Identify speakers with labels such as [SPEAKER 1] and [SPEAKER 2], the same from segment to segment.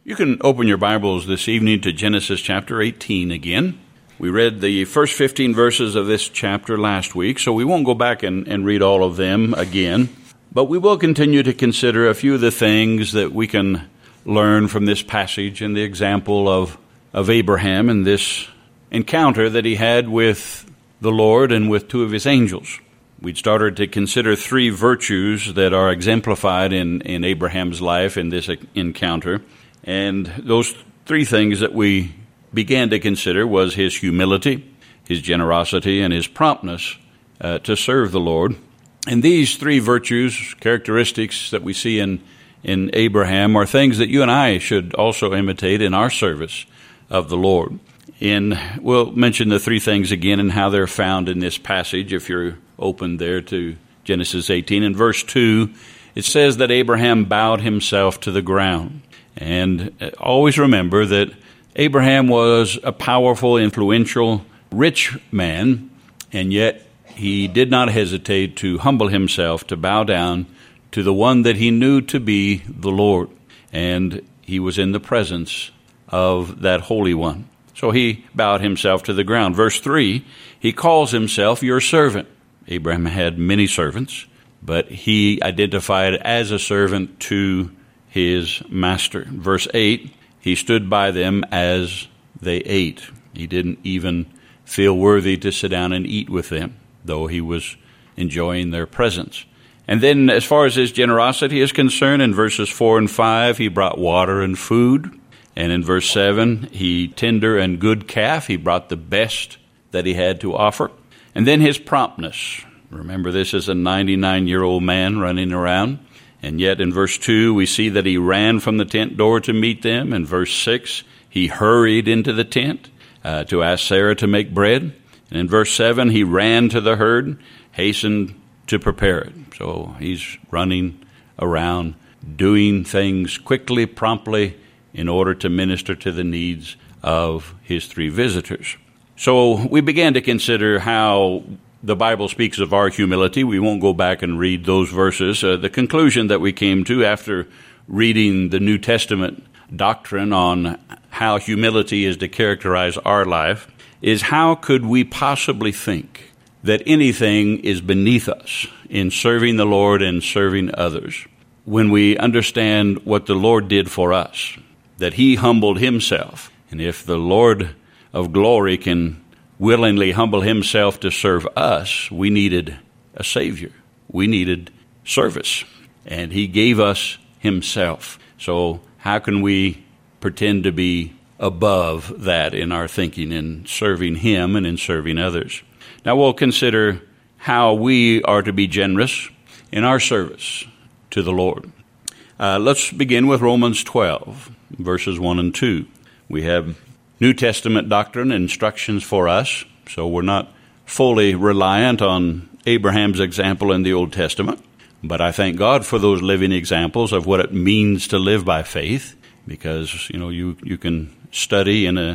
[SPEAKER 1] You can open your Bibles this evening to Genesis chapter 18 again. We read the first 15 verses of this chapter last week, so we won't go back and read all of them again. But we will continue to consider a few of the things that we can learn from this passage and the example of Abraham and this encounter that he had with the Lord and with two of his angels. We'd started to consider three virtues that are exemplified in Abraham's life in this encounter. And those three things that we began to consider was his humility, his generosity, and his promptness to serve the Lord. And these three virtues, characteristics that we see in Abraham, are things that you and I should also imitate in our service of the Lord. And we'll mention the three things again and how they're found in this passage. If you're open there to Genesis 18, in verse 2, it says that Abraham bowed himself to the ground. And always remember that Abraham was a powerful, influential, rich man, and yet he did not hesitate to humble himself, to bow down to the one that he knew to be the Lord. And he was in the presence of that Holy One. So he bowed himself to the ground. Verse 3, he calls himself your servant. Abraham had many servants, but he identified as a servant to his master. Verse 8, he stood by them as they ate. He didn't even feel worthy to sit down and eat with them, though he was enjoying their presence. And then as far as his generosity is concerned, in verses 4 and 5, he brought water and food. And in verse 7, he tender and good calf. He brought the best that he had to offer. And then his promptness. Remember, this is a 99-year-old man running around. And yet in verse 2, we see that he ran from the tent door to meet them. In verse 6, he hurried into the tent to ask Sarah to make bread. And in verse 7, he ran to the herd, hastened to prepare it. So he's running around, doing things quickly, promptly, in order to minister to the needs of his three visitors. So we began to consider how the Bible speaks of our humility. We won't go back and read those verses. The conclusion that we came to after reading the New Testament doctrine on how humility is to characterize our life is, how could we possibly think that anything is beneath us in serving the Lord and serving others when we understand what the Lord did for us, that he humbled himself. And if the Lord of glory can willingly humble himself to serve us, we needed a Savior. We needed service. And he gave us himself. So how can we pretend to be above that in our thinking, in serving him and in serving others? Now we'll consider how we are to be generous in our service to the Lord. Let's begin with Romans 12, verses 1 and 2. We have New Testament doctrine, instructions for us, so we're not fully reliant on Abraham's example in the Old Testament. But I thank God for those living examples of what it means to live by faith, because you can study in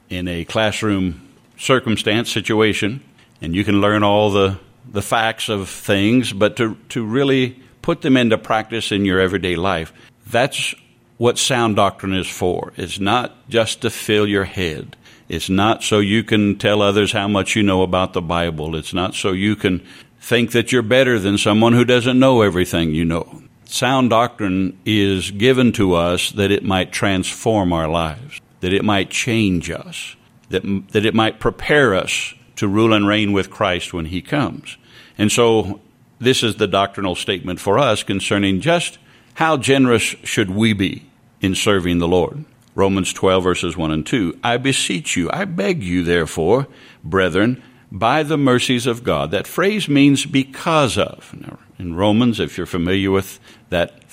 [SPEAKER 1] a classroom circumstance situation, and you can learn all the facts of things, but to really put them into practice in your everyday life, that's what sound doctrine is for. It's not just to fill your head. It's not so you can tell others how much you know about the Bible. It's not so you can think that you're better than someone who doesn't know everything you know. Sound doctrine is given to us that it might transform our lives, that it might change us, that it might prepare us to rule and reign with Christ when he comes. And so this is the doctrinal statement for us concerning just how generous should we be in serving the Lord? Romans 12, verses 1 and 2. I beseech you, I beg you, therefore, brethren, by the mercies of God. That phrase means because of. Now, in Romans, if you're familiar with that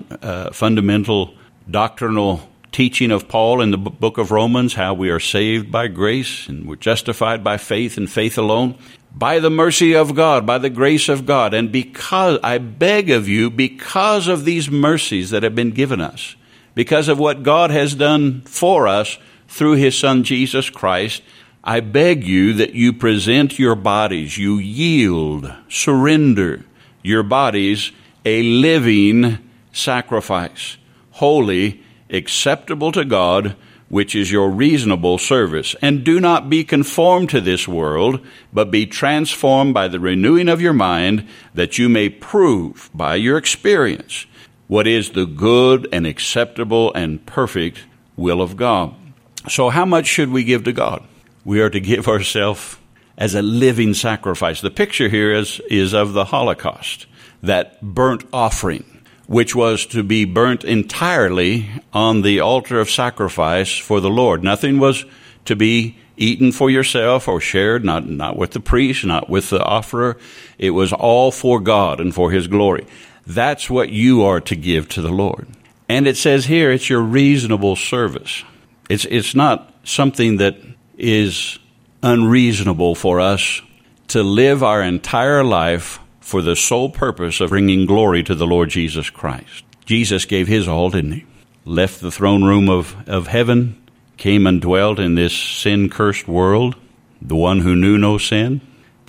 [SPEAKER 1] fundamental doctrinal teaching of Paul in the book of Romans, how we are saved by grace and we're justified by faith and faith alone, by the mercy of God, by the grace of God. And because, I beg of you, because of these mercies that have been given us, because of what God has done for us through his Son Jesus Christ, I beg you that you present your bodies, you yield, surrender your bodies a living sacrifice, holy acceptable to God, which is your reasonable service. And do not be conformed to this world, but be transformed by the renewing of your mind, that you may prove by your experience what is the good and acceptable and perfect will of God. So how much should we give to God? We are to give ourselves as a living sacrifice. The picture here is of the Holocaust, that burnt offering, which was to be burnt entirely on the altar of sacrifice for the Lord. Nothing was to be eaten for yourself or shared, not with the priest, not with the offerer. It was all for God and for His glory. That's what you are to give to the Lord. And it says here, it's your reasonable service. It's not something that is unreasonable for us to live our entire life for the sole purpose of bringing glory to the Lord Jesus Christ. Jesus gave His all, didn't He? Left the throne room of heaven, came and dwelt in this sin-cursed world, the one who knew no sin.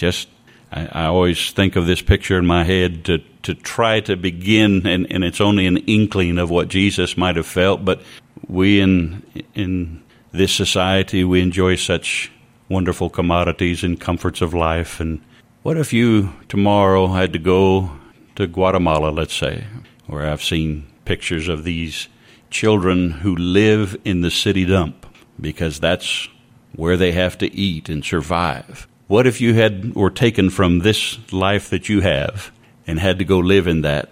[SPEAKER 1] I always think of this picture in my head to try to begin, and it's only an inkling of what Jesus might have felt, but we in this society, we enjoy such wonderful commodities and comforts of life. And what if you tomorrow had to go to Guatemala, let's say, where I've seen pictures of these children who live in the city dump because that's where they have to eat and survive. What if you were taken from this life that you have and had to go live in that?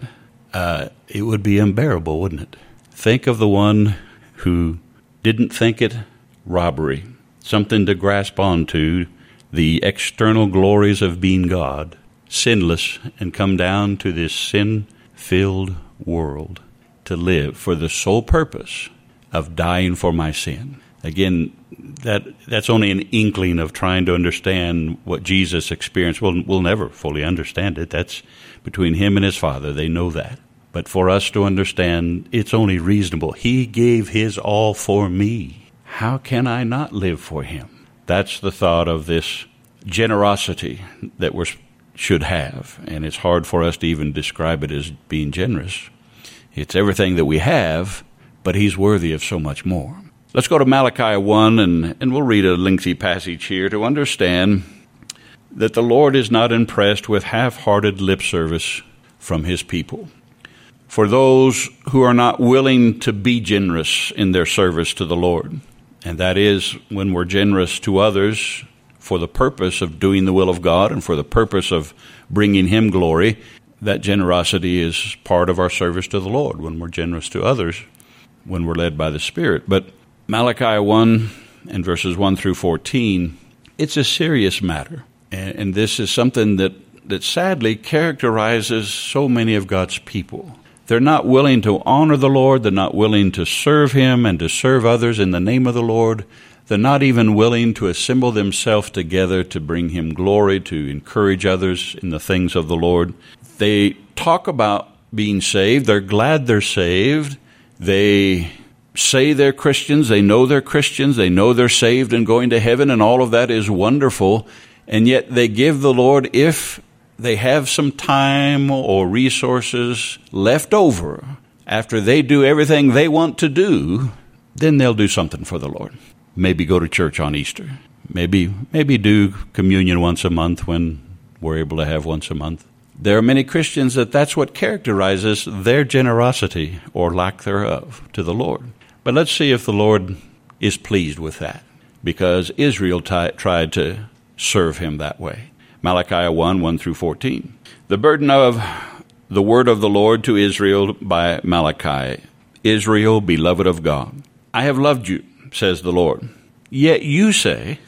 [SPEAKER 1] It would be unbearable, wouldn't it? Think of the one who didn't think it robbery, something to grasp onto, the external glories of being God, sinless, and come down to this sin-filled world to live for the sole purpose of dying for my sin. Again, that's only an inkling of trying to understand what Jesus experienced. We'll never fully understand it. That's between Him and His Father. They know that. But for us to understand, it's only reasonable. He gave His all for me. How can I not live for Him? That's the thought of this generosity that we should have. And it's hard for us to even describe it as being generous. It's everything that we have, but He's worthy of so much more. Let's go to Malachi 1, and we'll read a lengthy passage here to understand that the Lord is not impressed with half-hearted lip service from His people. For those who are not willing to be generous in their service to the Lord, and that is when we're generous to others for the purpose of doing the will of God and for the purpose of bringing Him glory, that generosity is part of our service to the Lord when we're generous to others, when we're led by the Spirit. But Malachi 1 and verses 1 through 14, it's a serious matter. And this is something that sadly characterizes so many of God's people. They're not willing to honor the Lord. They're not willing to serve Him and to serve others in the name of the Lord. They're not even willing to assemble themselves together to bring Him glory, to encourage others in the things of the Lord. They talk about being saved. They're glad they're saved. They say they're Christians. They know they're Christians. They know they're saved and going to heaven, and all of that is wonderful. And yet they give the Lord, if they have some time or resources left over, after they do everything they want to do, then they'll do something for the Lord. Maybe go to church on Easter. Maybe do communion once a month when we're able to have once a month. There are many Christians that's what characterizes their generosity or lack thereof to the Lord. But let's see if the Lord is pleased with that, because Israel tried to serve Him that way. Malachi 1 through 14. The burden of the word of the Lord to Israel by Malachi. Israel, beloved of God, I have loved you, says the Lord. Yet you say,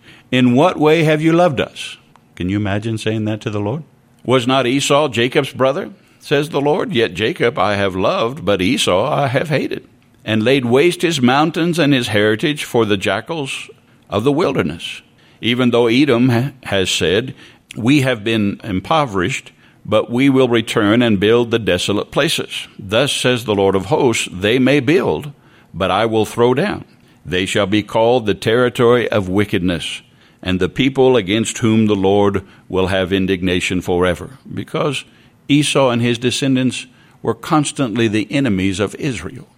[SPEAKER 1] in what way have you loved us? Can you imagine saying that to the Lord? Was not Esau Jacob's brother, says the Lord? Yet Jacob I have loved, but Esau I have hated, and laid waste his mountains and his heritage for the jackals of the wilderness. Even though Edom has said, we have been impoverished, but we will return and build the desolate places. Thus says the Lord of hosts, they may build, but I will throw down. They shall be called the territory of wickedness, and the people against whom the Lord will have indignation forever. Because Esau and his descendants were constantly the enemies of Israel.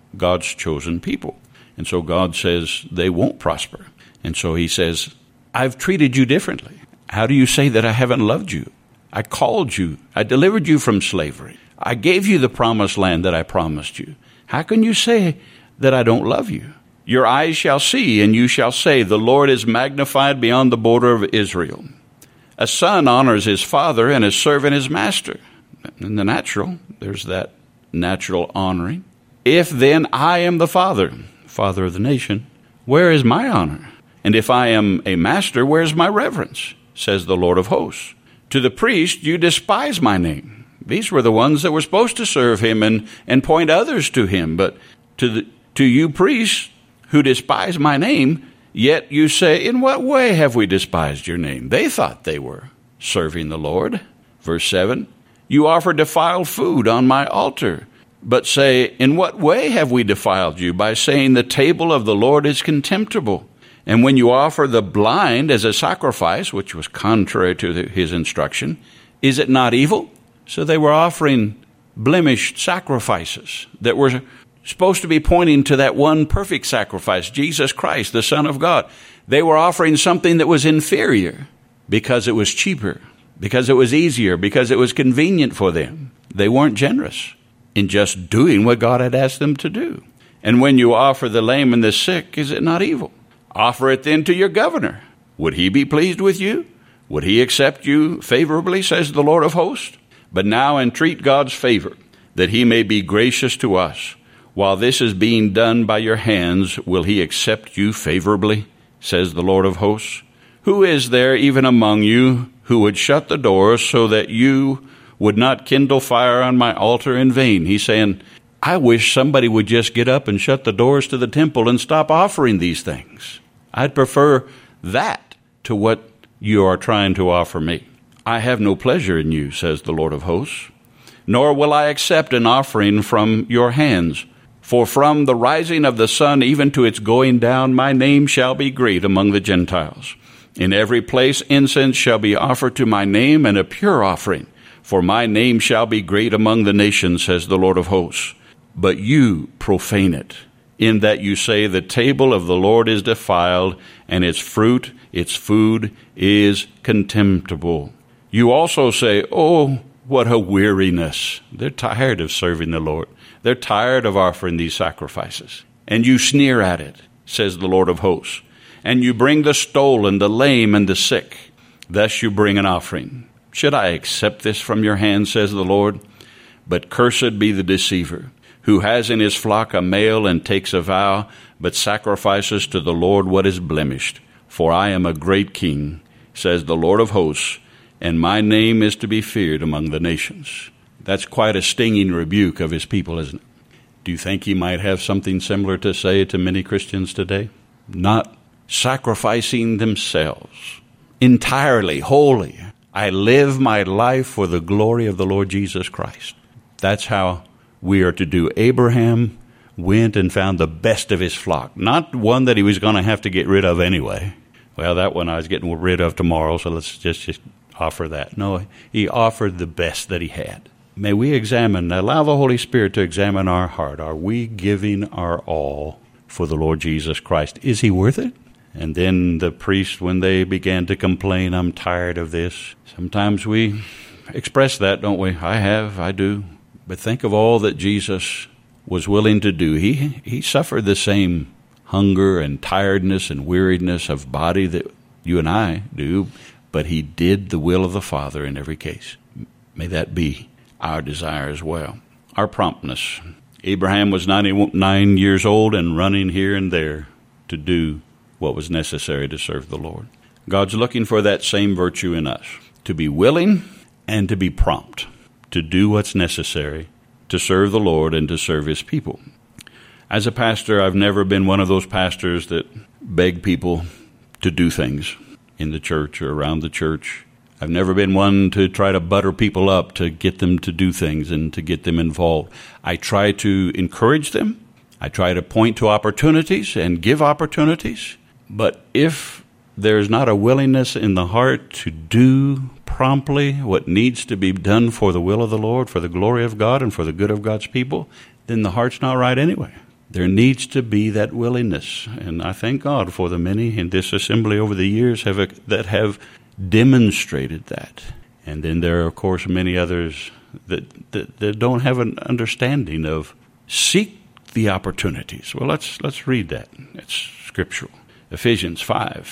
[SPEAKER 1] God's chosen people. And so God says they won't prosper. And so he says, I've treated you differently. How do you say that I haven't loved you? I called you. I delivered you from slavery. I gave you the promised land that I promised you. How can you say that I don't love you? Your eyes shall see, and you shall say, the Lord is magnified beyond the border of Israel. A son honors his father, and a servant his master. In the natural, there's that natural honoring. If then I am the father of the nation, where is my honor? And if I am a master, where is my reverence? Says the Lord of hosts. To the priest you despise my name. These were the ones that were supposed to serve him and point others to him. But to you priests who despise my name, yet you say, in what way have we despised your name? They thought they were serving the Lord. Verse 7, you offer defiled food on my altar, but say, in what way have we defiled you? By saying the table of the Lord is contemptible. And when you offer the blind as a sacrifice, which was contrary to his instruction, is it not evil? So they were offering blemished sacrifices that were supposed to be pointing to that one perfect sacrifice, Jesus Christ, the Son of God. They were offering something that was inferior because it was cheaper, because it was easier, because it was convenient for them. They weren't generous in just doing what God had asked them to do. And when you offer the lame and the sick, is it not evil? Offer it then to your governor. Would he be pleased with you? Would he accept you favorably, says the Lord of hosts? But now entreat God's favor, that he may be gracious to us. While this is being done by your hands, will he accept you favorably, says the Lord of hosts? Who is there even among you who would shut the doors so that you would not kindle fire on my altar in vain? He's saying, I wish somebody would just get up and shut the doors to the temple and stop offering these things. I'd prefer that to what you are trying to offer me. I have no pleasure in you, says the Lord of hosts, nor will I accept an offering from your hands. For from the rising of the sun even to its going down, my name shall be great among the Gentiles. In every place incense shall be offered to my name, and a pure offering. For my name shall be great among the nations, says the Lord of hosts. But you profane it, in that you say the table of the Lord is defiled, and its fruit, its food, is contemptible. You also say, oh, what a weariness. They're tired of serving the Lord. They're tired of offering these sacrifices. And you sneer at it, says the Lord of hosts. And you bring the stolen, the lame, and the sick. Thus you bring an offering. Should I accept this from your hand, says the Lord? But cursed be the deceiver, who has in his flock a male and takes a vow, but sacrifices to the Lord what is blemished. For I am a great king, says the Lord of hosts, and my name is to be feared among the nations. That's quite a stinging rebuke of his people, isn't it? Do you think he might have something similar to say to many Christians today? Not sacrificing themselves entirely, wholly. I live my life for the glory of the Lord Jesus Christ. That's how we are to do. Abraham went and found the best of his flock, not one that he was going to have to get rid of anyway. Well, that one I was getting rid of tomorrow, so let's just offer that. No, he offered the best that he had. May we allow the Holy Spirit to examine our heart. Are we giving our all for the Lord Jesus Christ? Is he worth it? And then the priests, when they began to complain, I'm tired of this. Sometimes we express that, don't we? I do. But think of all that Jesus was willing to do. He suffered the same hunger and tiredness and weariness of body that you and I do, but he did the will of the Father in every case. May that be our desire as well. Our promptness. Abraham was 99 years old and running here and there to do what was necessary to serve the Lord. God's looking for that same virtue in us, to be willing and to be prompt, to do what's necessary to serve the Lord and to serve his people. As a pastor, I've never been one of those pastors that beg people to do things in the church or around the church. I've never been one to try to butter people up to get them to do things and to get them involved. I try to encourage them. I try to point to opportunities and give opportunities. But if there's not a willingness in the heart to do promptly what needs to be done for the will of the Lord, for the glory of God, and for the good of God's people, then the heart's not right anyway. There needs to be that willingness. And I thank God for the many in this assembly over the years that have demonstrated that. And then there are, of course, many others that don't have an understanding of seek the opportunities. Well, let's read that. It's scriptural. Ephesians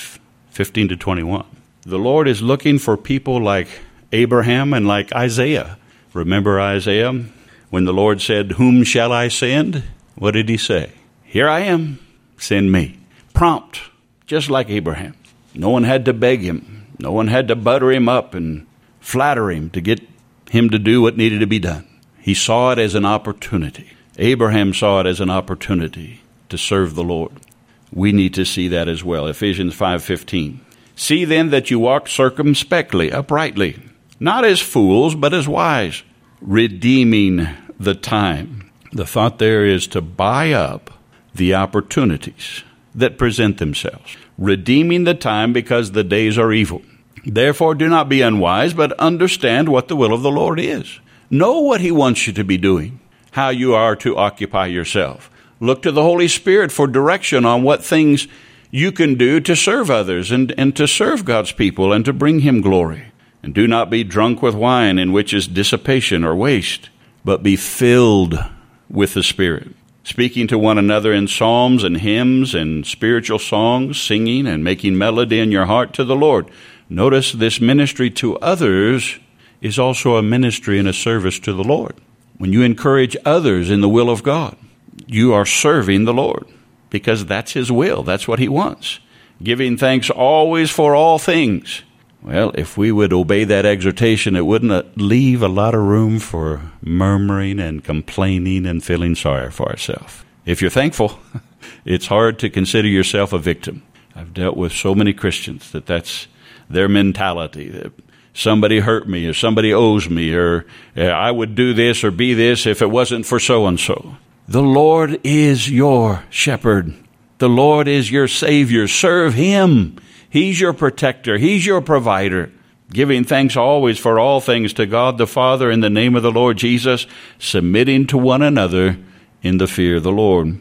[SPEAKER 1] 5:15-21. The Lord is looking for people like Abraham and like Isaiah. Remember Isaiah? When the Lord said, "Whom shall I send?" What did he say? "Here I am, send me." Prompt, just like Abraham. No one had to beg him. No one had to butter him up and flatter him to get him to do what needed to be done. He saw it as an opportunity. Abraham saw it as an opportunity to serve the Lord. We need to see that as well. Ephesians 5:15. See then that you walk circumspectly, uprightly, not as fools, but as wise, redeeming the time. The thought there is to buy up the opportunities that present themselves. Redeeming the time because the days are evil. Therefore do not be unwise, but understand what the will of the Lord is. Know what he wants you to be doing, how you are to occupy yourself. Look to the Holy Spirit for direction on what things you can do to serve others and to serve God's people and to bring him glory. And do not be drunk with wine, in which is dissipation or waste, but be filled with the Spirit, speaking to one another in psalms and hymns and spiritual songs, singing and making melody in your heart to the Lord. Notice this ministry to others is also a ministry and a service to the Lord. When you encourage others in the will of God, you are serving the Lord because that's his will. That's what he wants. Giving thanks always for all things. Well, if we would obey that exhortation, it wouldn't leave a lot of room for murmuring and complaining and feeling sorry for ourselves. If you're thankful, it's hard to consider yourself a victim. I've dealt with so many Christians that's their mentality, that somebody hurt me or somebody owes me or I would do this or be this if it wasn't for so-and-so. The Lord is your shepherd. The Lord is your Savior. Serve him. He's your protector. He's your provider. Giving thanks always for all things to God the Father in the name of the Lord Jesus, submitting to one another in the fear of the Lord.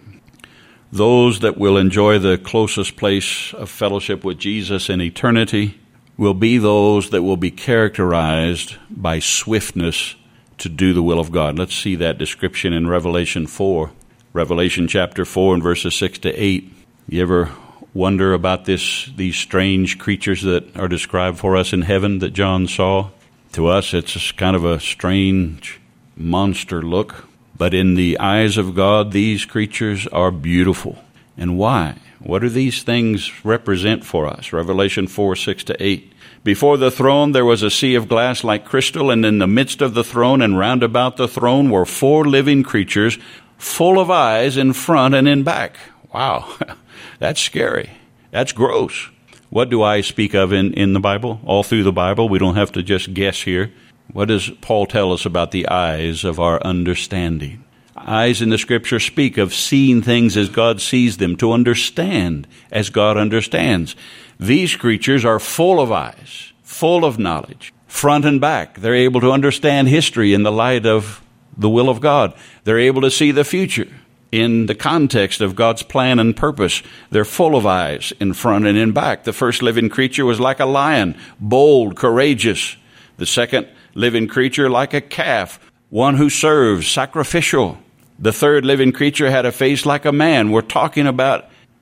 [SPEAKER 1] Those that will enjoy the closest place of fellowship with Jesus in eternity will be those that will be characterized by swiftness to do the will of God. Let's see that description in Revelation 4. Revelation chapter 4 and verses 6-8. You ever wonder about these strange creatures that are described for us in heaven that John saw? To us, it's kind of a strange monster look. But in the eyes of God, these creatures are beautiful. And why? What do these things represent for us? Revelation 4, 6-8. Before the throne there was a sea of glass like crystal, and in the midst of the throne and round about the throne were 4 living creatures, full of eyes in front and in back. Wow, that's scary. That's gross. What do I speak of in the Bible? All through the Bible, we don't have to just guess here. What does Paul tell us about the eyes of our understanding? Eyes in the Scripture speak of seeing things as God sees them, to understand as God understands. These creatures are full of eyes, full of knowledge, front and back. They're able to understand history in the light of the will of God. They're able to see the future in the context of God's plan and purpose. They're full of eyes in front and in back. The first living creature was like a lion, bold, courageous. The second living creature like a calf, one who serves, sacrificial. The third living creature had a face like a man. We're talking about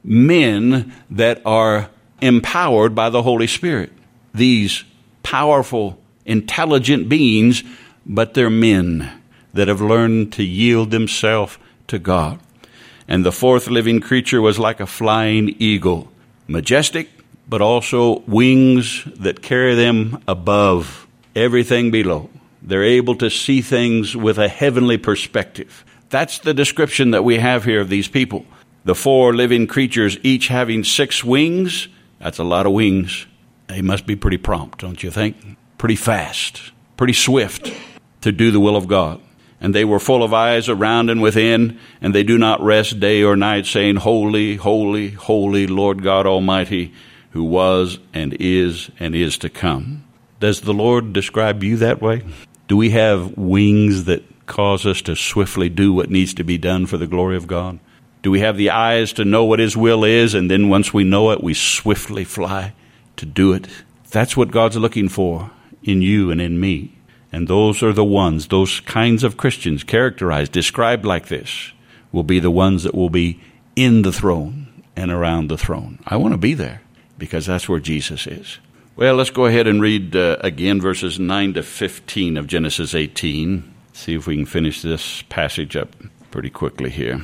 [SPEAKER 1] men that are empowered by the Holy Spirit. These powerful, intelligent beings, but they're men that have learned to yield themselves to God. And the fourth living creature was like a flying eagle, majestic, but also wings that carry them above everything below. They're able to see things with a heavenly perspective. That's the description that we have here of these people. The 4 living creatures, each having 6 wings. That's a lot of wings. They must be pretty prompt, don't you think? Pretty fast, pretty swift to do the will of God. And they were full of eyes around and within, and they do not rest day or night, saying, Holy, holy, holy, Lord God Almighty, who was and is to come. Does the Lord describe you that way? Do we have wings that cause us to swiftly do what needs to be done for the glory of God? Do we have the eyes to know what His will is, and then once we know it, we swiftly fly to do it? That's what God's looking for in you and in me. And those are the ones, those kinds of Christians characterized, described like this, will be the ones that will be in the throne and around the throne. I want to be there because that's where Jesus is. Well, let's go ahead and read again verses 9 to 15 of Genesis 18. See if we can finish this passage up pretty quickly here.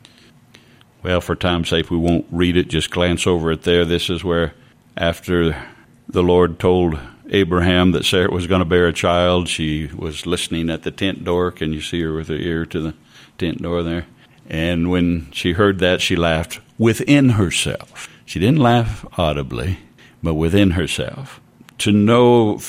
[SPEAKER 1] Well, for time's sake, we won't read it. Just glance over it there. This is where, after the Lord told Abraham that Sarah was going to bear a child, she was listening at the tent door. Can you see her with her ear to the tent door there? And when she heard that, she laughed within herself. She didn't laugh audibly, but within herself. To know,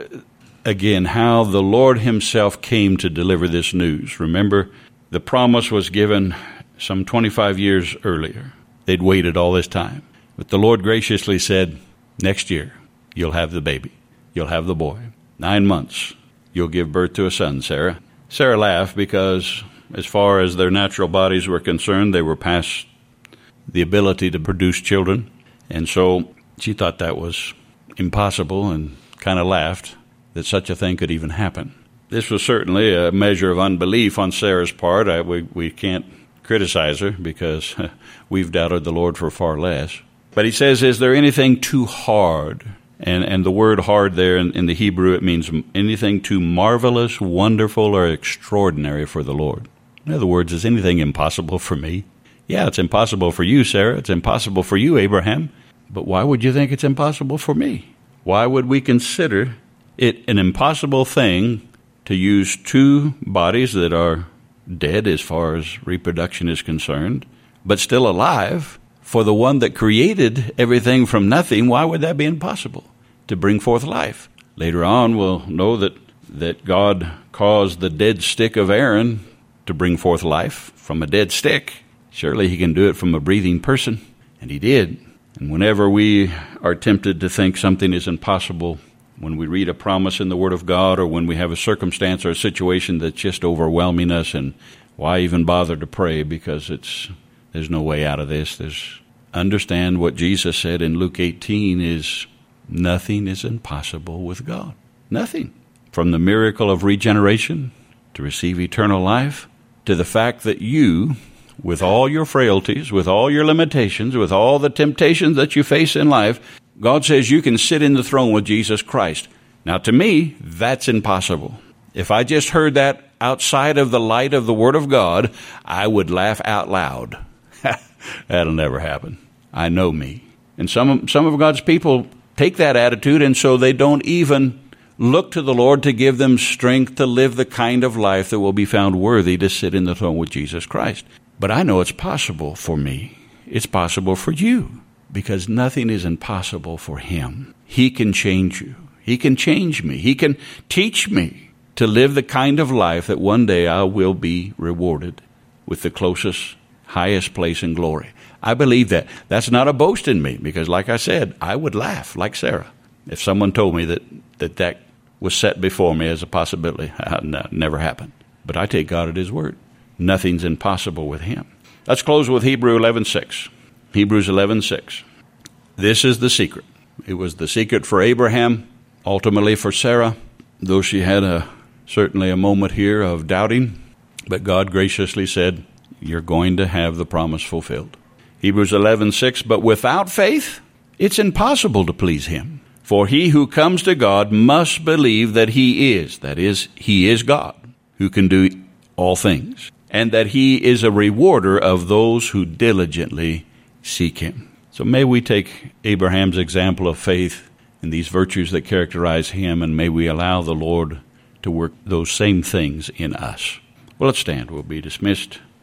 [SPEAKER 1] again, how the Lord Himself came to deliver this news. Remember, the promise was given some 25 years earlier. They'd waited all this time. But the Lord graciously said, next year, you'll have the baby. You'll have the boy. 9 months, you'll give birth to a son, Sarah. Sarah laughed because as far as their natural bodies were concerned, they were past the ability to produce children. And so she thought that was impossible and kind of laughed that such a thing could even happen. This was certainly a measure of unbelief on Sarah's part. We can't criticize her because we've doubted the Lord for far less. But he says, is there anything too hard? And the word hard there in the Hebrew, it means anything too marvelous, wonderful, or extraordinary for the Lord. In other words, is anything impossible for me? Yeah, it's impossible for you, Sarah. It's impossible for you, Abraham. But why would you think it's impossible for me? Why would we consider it an impossible thing to use two bodies that are dead as far as reproduction is concerned, but still alive, for the one that created everything from nothing? Why would that be impossible to bring forth life? Later on, we'll know that God caused the dead stick of Aaron to bring forth life from a dead stick. Surely He can do it from a breathing person, and He did. And whenever we are tempted to think something is impossible, when we read a promise in the Word of God, or when we have a circumstance or a situation that's just overwhelming us, and why even bother to pray because there's no way out of this. Understand what Jesus said in Luke 18 is nothing is impossible with God. Nothing. From the miracle of regeneration to receive eternal life, to the fact that you, with all your frailties, with all your limitations, with all the temptations that you face in life, God says you can sit in the throne with Jesus Christ. Now, to me, that's impossible. If I just heard that outside of the light of the Word of God, I would laugh out loud. That'll never happen. I know me. And some of God's people take that attitude, and so they don't even look to the Lord to give them strength to live the kind of life that will be found worthy to sit in the throne with Jesus Christ. But I know it's possible for me. It's possible for you, because nothing is impossible for Him. He can change you. He can change me. He can teach me to live the kind of life that one day I will be rewarded with the closest, highest place in glory. I believe that. That's not a boast in me, because like I said, I would laugh like Sarah if someone told me that was set before me as a possibility. No, never happened. But I take God at His word. Nothing's impossible with Him. Let's close with Hebrews 11:6. Hebrews 11:6. This is the secret. It was the secret for Abraham, ultimately for Sarah, though she had certainly a moment here of doubting. But God graciously said, you're going to have the promise fulfilled. Hebrews 11:6, but without faith, it's impossible to please Him. For he who comes to God must believe that He is, that is, He is God, who can do all things, and that He is a rewarder of those who diligently seek Him. So may we take Abraham's example of faith and these virtues that characterize him, and may we allow the Lord to work those same things in us. Well, let's stand. We'll be dismissed